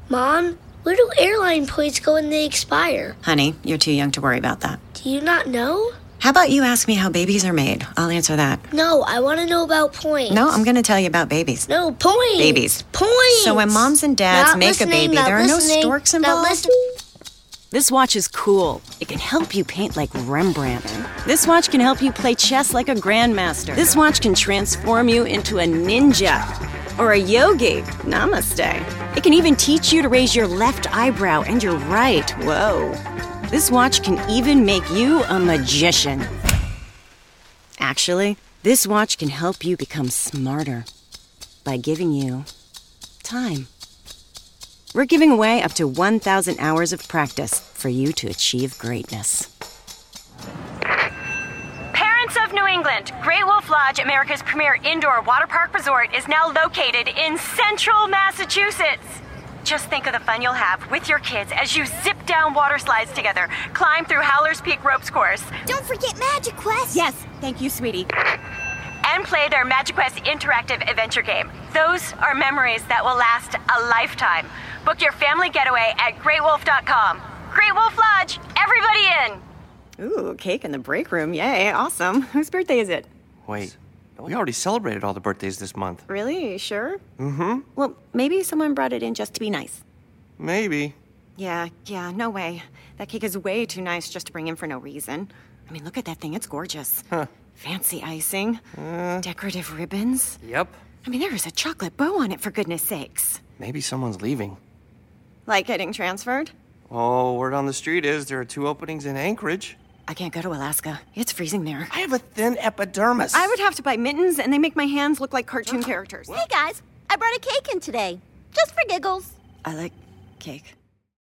Mom, where do airline points go when they expire? Honey, you're too young to worry about that. Do you not know? How about you ask me how babies are made? I'll answer that. No, I want to know about points. No, I'm going to tell you about babies. No, points. Babies. Points. So when moms and dads make a baby, there are no storks involved. This watch is cool. It can help you paint like Rembrandt. This watch can help you play chess like a grandmaster. This watch can transform you into a ninja or a yogi. Namaste. It can even teach you to raise your left eyebrow and your right. Whoa. This watch can even make you a magician. Actually, this watch can help you become smarter by giving you time. We're giving away up to 1,000 hours of practice for you to achieve greatness. Parents of New England, Great Wolf Lodge, America's premier indoor water park resort, is now located in central Massachusetts. Just think of the fun you'll have with your kids as you zip down water slides together, climb through Howler's Peak ropes course. Don't forget Magic Quest. Yes, thank you, sweetie. And play their Magic Quest interactive adventure game. Those are memories that will last a lifetime. Book your family getaway at greatwolf.com. Great Wolf Lodge, everybody in! Ooh, cake in the break room. Yay, awesome. Whose birthday is it? Wait, we already celebrated all the birthdays this month. Really? Sure? Mm-hmm. Well, maybe someone brought it in just to be nice. Maybe. Yeah, no way. That cake is way too nice just to bring in for no reason. I mean, look at that thing. It's gorgeous. Huh. Fancy icing. Decorative ribbons. Yep. I mean, there is a chocolate bow on it, for goodness sakes. Maybe someone's leaving. Like getting transferred? Oh, word on the street is there are 2 openings in Anchorage. I can't go to Alaska. It's freezing there. I have a thin epidermis. I would have to buy mittens, and they make my hands look like cartoon characters. Hey guys, I brought a cake in today. Just for giggles. I like cake.